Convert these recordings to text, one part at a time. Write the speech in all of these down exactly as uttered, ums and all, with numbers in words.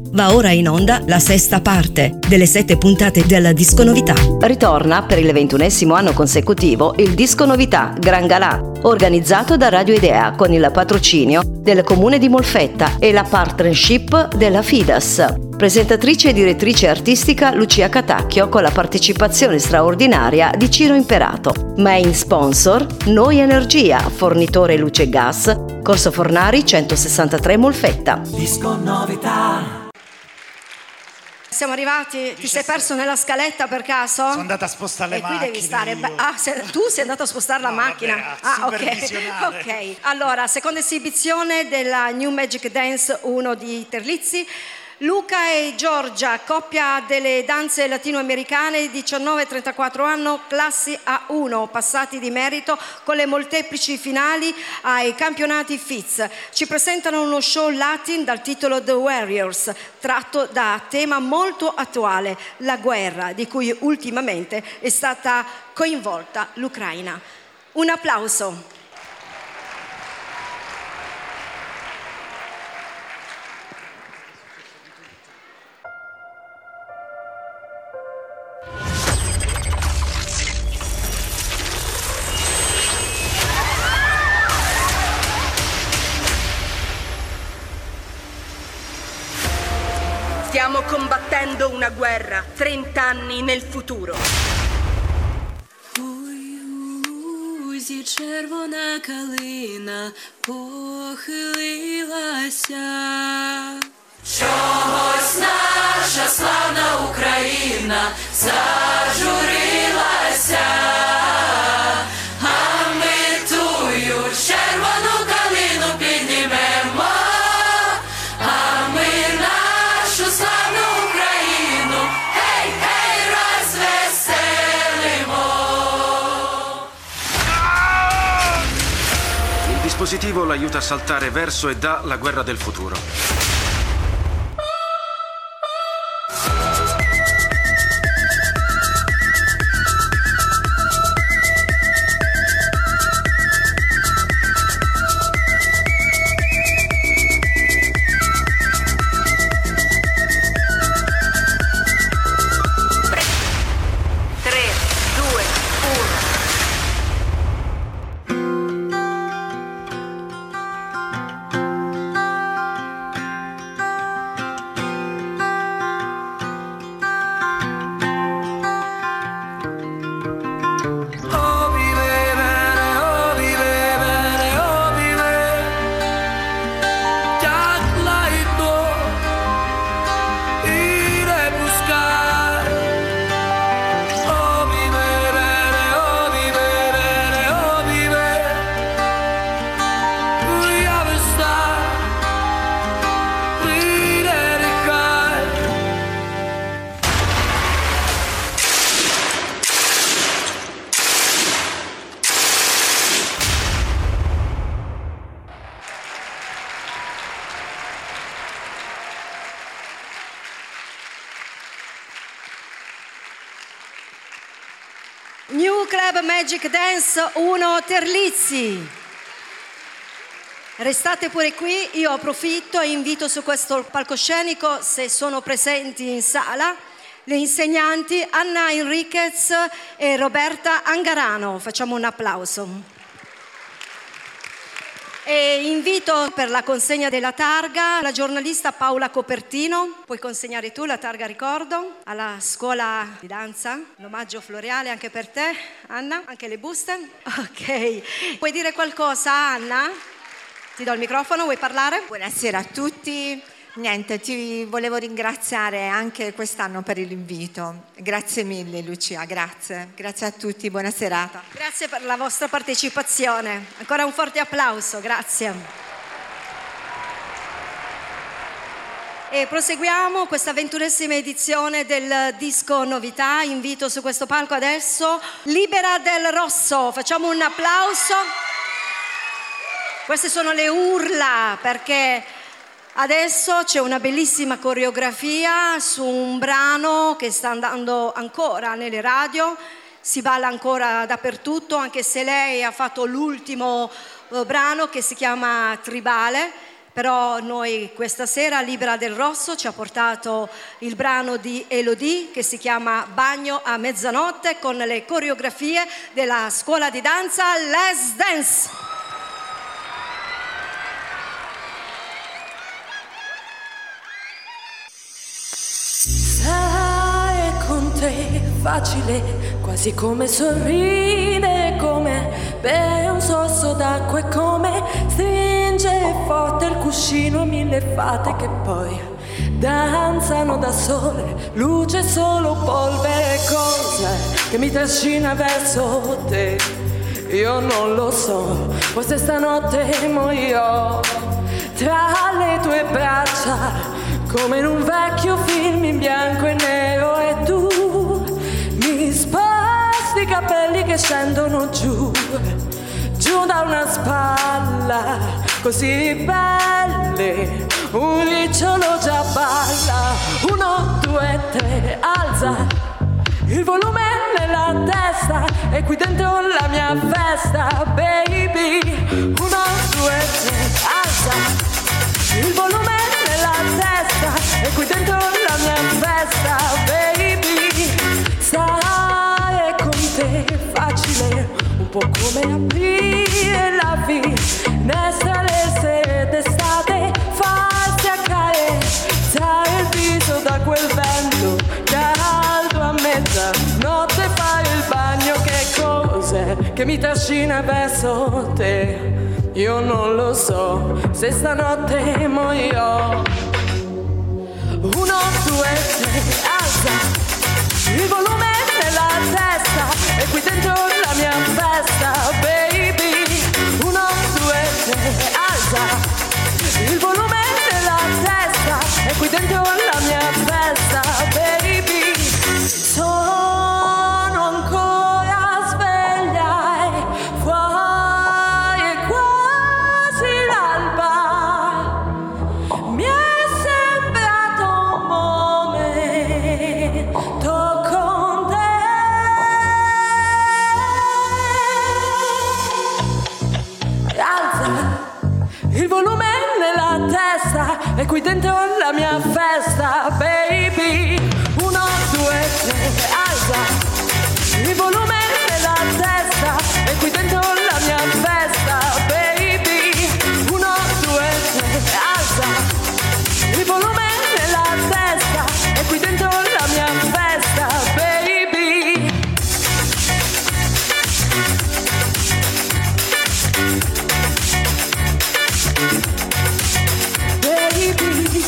Va ora in onda la sesta parte delle sette puntate della Disco Novità. Ritorna per il ventunesimo anno consecutivo il Disco Novità Gran Galà, organizzato da Radio Idea con il patrocinio del Comune di Molfetta e la partnership della Fidas. Presentatrice e direttrice artistica Lucia Catacchio con la partecipazione straordinaria di Ciro Imperato. Main sponsor Noi Energia, fornitore luce e gas, Corso Fornari centosessantatré Molfetta. Disco Novità. Siamo arrivati, ti sei perso nella scaletta per caso? Sono andata a spostare le e macchine. E qui devi stare. Io. Ah, se, tu sei andato a spostare no, la macchina. Vabbè, ah, ok. Ok. Allora, seconda esibizione della New Magic Dance uno di Terlizzi. Luca e Giorgia, coppia delle danze latinoamericane, diciannove trentaquattro anni, classi A uno, passati di merito con le molteplici finali ai campionati F I Z. Ci presentano uno show latin dal titolo The Warriors, tratto da tema molto attuale, la guerra, di cui ultimamente è stata coinvolta l'Ucraina. Un applauso. Stiamo combattendo una guerra, trent'anni nel futuro. Ой, червона калина похилилася. Чогось наша славна Україна зажурилася. А ми тую червону калину піднімемо. А ми нашу славну Україну, гей, гей, розвеселимо. Il dispositivo l'aiuta a saltare verso e da la guerra del futuro. New Club Magic Dance uno Terlizzi. Restate pure qui, io approfitto e invito su questo palcoscenico, se sono presenti in sala, le insegnanti Anna Enriquez e Roberta Angarano. Facciamo un applauso. E invito per la consegna della targa la giornalista Paola Copertino. Puoi consegnare tu la targa ricordo alla scuola di danza, l'omaggio floreale anche per te, Anna, anche le buste. Ok, puoi dire qualcosa, Anna? Ti do il microfono, vuoi parlare? Buonasera a tutti. Niente, ti volevo ringraziare anche quest'anno per l'invito. Grazie mille Lucia, grazie. Grazie a tutti, buona serata. Grazie per la vostra partecipazione. Ancora un forte applauso, grazie. E proseguiamo questa ventunesima edizione del Disco Novità. Invito su questo palco adesso Libera del Rosso. Facciamo un applauso. Queste sono le urla perché adesso c'è una bellissima coreografia su un brano che sta andando ancora nelle radio, si balla ancora dappertutto, anche se lei ha fatto l'ultimo eh, brano che si chiama Tribale. Però noi questa sera Libera del Rosso ci ha portato il brano di Elodie che si chiama Bagno a mezzanotte con le coreografie della scuola di danza Let's Dance. Stare con te facile, quasi come sorridere, come bere un sorso d'acqua, e come stringere forte il cuscino a mille fate che poi danzano da sole, luce solo polvere, cosa che mi trascina verso te. Io non lo so, forse stanotte morirò tra le tue braccia, come in un vecchio film in bianco e nero, e tu mi sposti i capelli che scendono giù, giù da una spalla così ribelle, un ricciolo già balla. Uno, due, tre, alza il volume nella testa, e qui dentro la mia festa, baby. Uno, due, tre, alza il volume nella testa, e qui dentro la mia festa, baby. Stare con te è facile, un po' come aprire la finestra le sere d'estate, farsi accarezzare il viso da quel vento caldo a mezzanotte, fare il bagno, che cos'è che mi trascina verso te. Io non lo so se stanotte morirò. Uno, due, tre, alza il volume nella testa, e qui dentro la mia festa, baby. Uno, due, tre, alza il volume nella testa, e qui dentro la mia festa, baby. Sono ancora sveglia e fuori è quasi l'alba. Mi è sembrato un momento con te. Alza il volume nella testa, e qui dentro la mia festa, baby. Uno, due, tre, alza il volume nella testa, e qui dentro la mia festa, baby. Uno, due, tre, alza il volume nella testa, e qui dentro la mia festa, baby. Baby.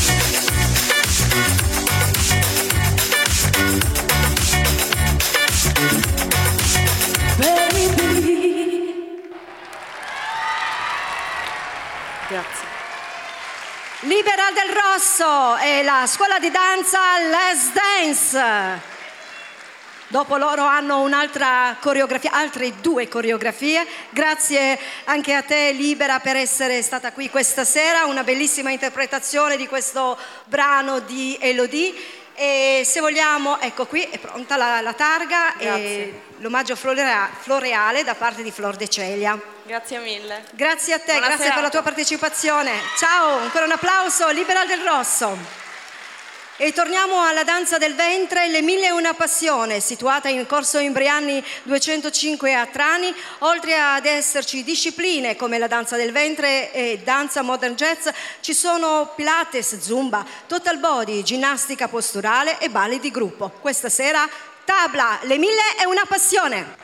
Grazie. Libera del Rosso e la scuola di danza Let's Dance. Dopo loro hanno un'altra coreografia, altre due coreografie. Grazie anche a te Libera per essere stata qui questa sera, una bellissima interpretazione di questo brano di Elodie. E se vogliamo, ecco qui è pronta la, la targa. Grazie. E l'omaggio florea, floreale da parte di Flor De Celia. Grazie mille. Grazie a te, Buona grazie serata. per la tua partecipazione. Ciao, ancora un applauso, Libera del Rosso. E torniamo alla danza del ventre, Le Mille e una Passione, situata in Corso Imbriani duecentocinque a Trani. Oltre ad esserci discipline come la danza del ventre e danza modern jazz, ci sono Pilates, Zumba, total body, ginnastica posturale e balli di gruppo. Questa sera Tabla, Le Mille e una Passione.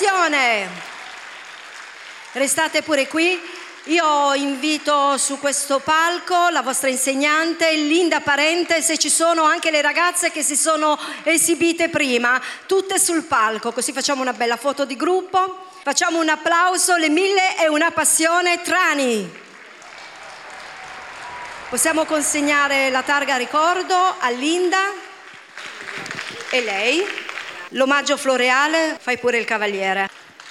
passione. Restate pure qui. Io invito su questo palco la vostra insegnante Linda Parente, se ci sono anche le ragazze che si sono esibite prima, tutte sul palco, così facciamo una bella foto di gruppo. Facciamo un applauso, le mille e una passione Trani. Possiamo consegnare la targa ricordo a Linda e lei. L'omaggio floreale, fai pure il cavaliere.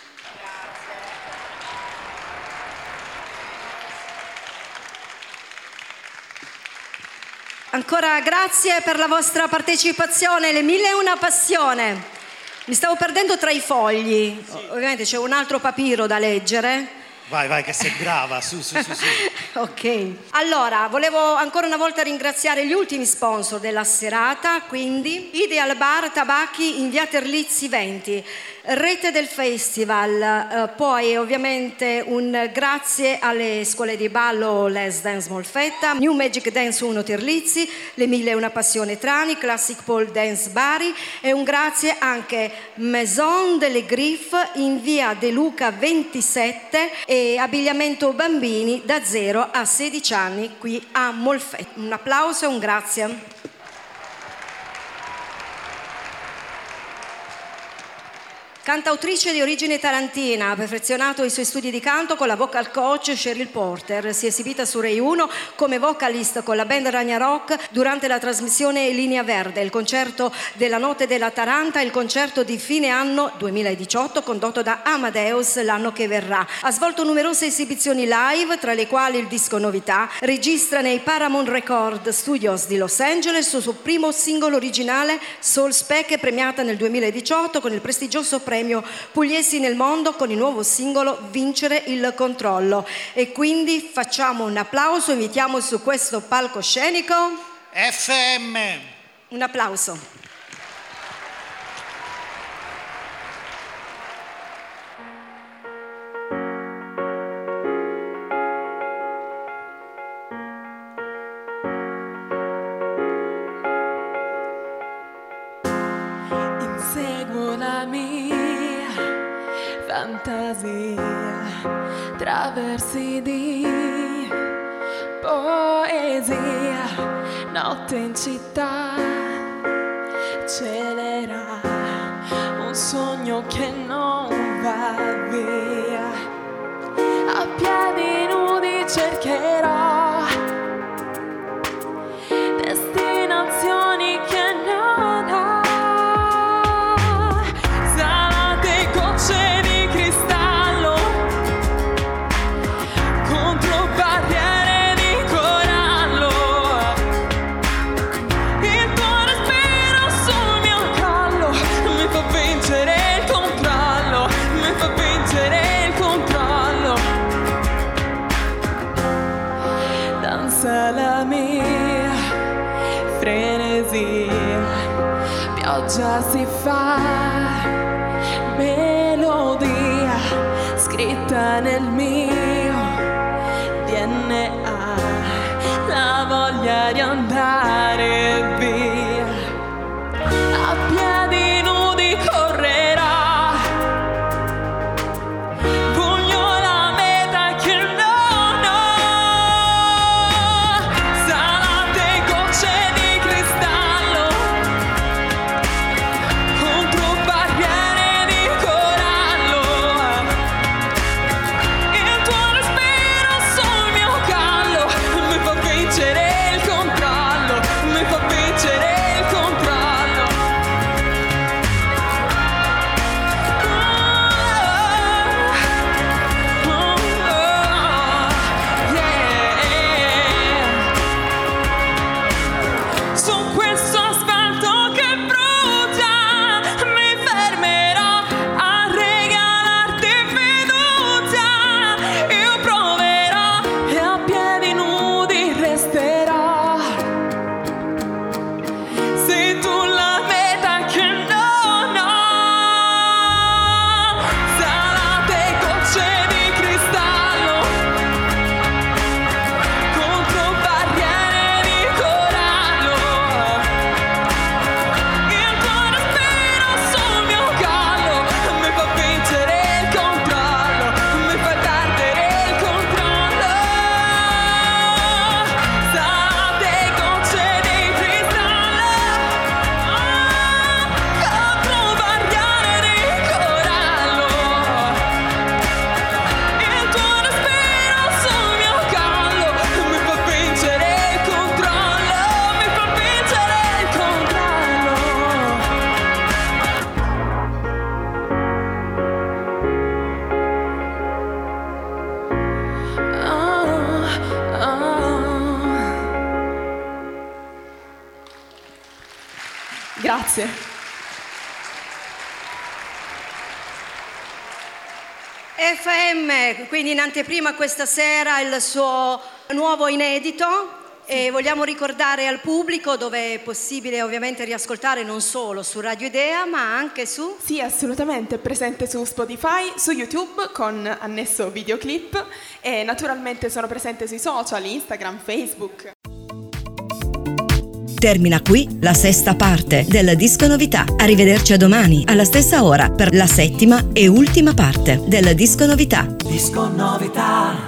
Ancora grazie per la vostra partecipazione, le mille e una passione. Mi stavo perdendo tra i fogli, sì. Ovviamente c'è un altro papiro da leggere. Vai, vai, che sei brava, su, su, su, su. Ok, allora, volevo ancora una volta ringraziare gli ultimi sponsor della serata, quindi Ideal Bar Tabacchi in via Terlizzi venti, Rete del Festival, eh, poi ovviamente un grazie alle scuole di ballo Les Dance Molfetta, New Magic Dance uno Terlizzi, le mille e una passione Trani, Classic Pole Dance Bari e un grazie anche Maison delle Griffes in via De Luca ventisette e abbigliamento bambini da zero a sedici anni qui a Molfetta. Un applauso e un grazie. Cantautrice di origine tarantina, ha perfezionato i suoi studi di canto con la vocal coach Cheryl Porter. Si è esibita su Rai uno come vocalist con la band Ragna Rock durante la trasmissione Linea Verde, il concerto della Notte della Taranta e il concerto di fine anno duemiladiciotto condotto da Amadeus l'anno che verrà. Ha svolto numerose esibizioni live, tra le quali il disco Novità. Registra nei Paramount Record Studios di Los Angeles il suo primo singolo originale Soul Spec, premiata nel duemiladiciotto con il prestigioso premio Pugliesi nel mondo con il nuovo singolo Vincere il controllo. E quindi facciamo un applauso, invitiamo su questo palcoscenico F M. Un applauso. Inseguo la mia fantasia tra versi di poesia, notte in città celera un sogno che non va via. A piedi nudi cercherò destinazioni che non ho. La mia frenesia, pioggia si fa melodia scritta nel mio D N A, la voglia di andare via. A piedi nudi correrò, vincere il controllo, mi fa vincere Grazie. F M, quindi in anteprima questa sera il suo nuovo inedito. E vogliamo ricordare al pubblico dove è possibile ovviamente riascoltare non solo su Radio Idea ma anche su... Sì, assolutamente, è presente su Spotify, su YouTube con annesso videoclip e naturalmente sono presente sui social, Instagram, Facebook. Termina qui la sesta parte della Disco Novità. Arrivederci a domani alla stessa ora per la settima e ultima parte della Disco Novità. Disco Novità.